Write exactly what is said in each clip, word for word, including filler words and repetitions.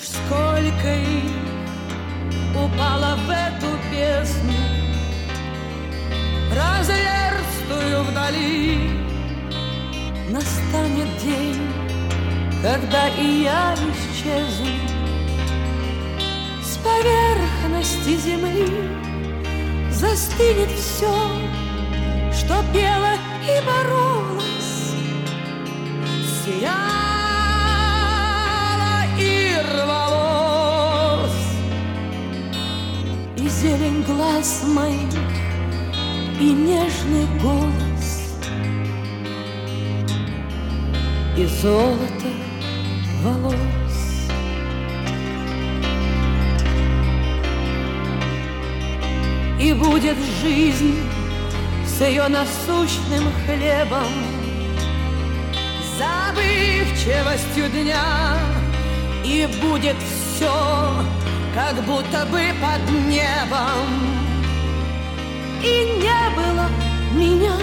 сколько их упало в эту бездну разверстую вдали. Настанет день, когда и я исчезну с поверхности земли. Застынет все, что пело и боролось, сияло и рвалось. И зелень глаз моих, и нежный голос, и золото волос. И будет жизнь с ее насущным хлебом, забывчивостью дня, и будет все, как будто бы под небом. И не было меня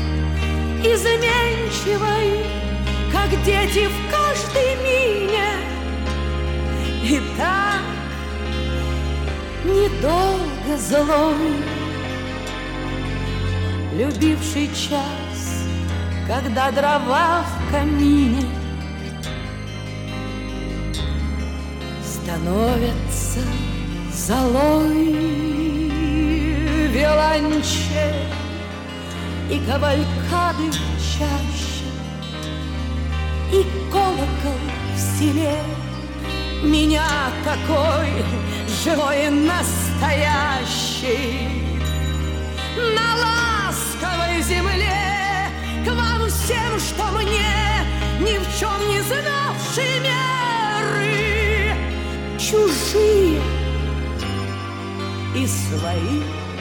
изменчивой, как дети в каждой мине. И так недолго злой, любивший час, когда дрова в камине становятся золой. Виолончель и кавалькады в чаще, и колокол в селе меня такой живой и настоящий. На ласковой земле к вам всем, что мне ни в чем не знавшие меры, чужие и свои.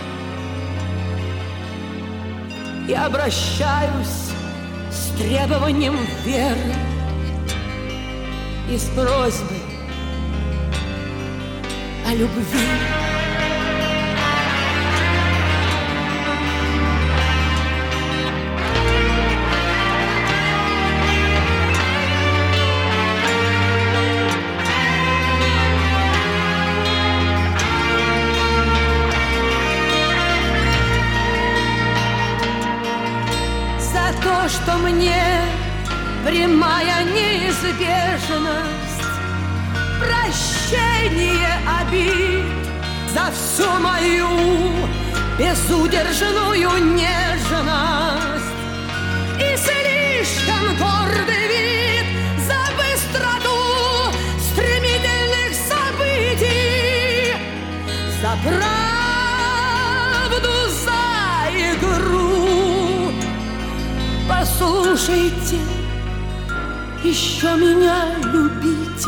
Я обращаюсь с требованием веры и с просьбой о любви. То, что мне прямая неизбежность, прощение обид за всю мою безудержную нежность и слишком гордый вид за быстроту стремительных событий, за правду, за игру. Послушайте, еще меня любите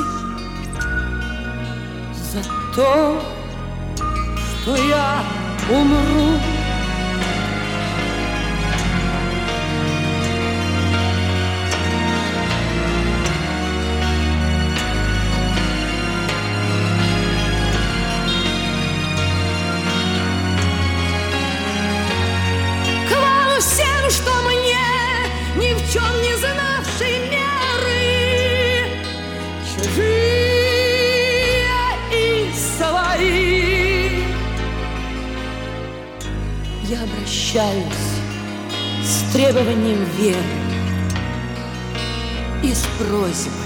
за то, что я умру. К вам всем, что мне ни в чем не знавшей меры, чужие и свои, я обращаюсь с требованием веры и с просьбой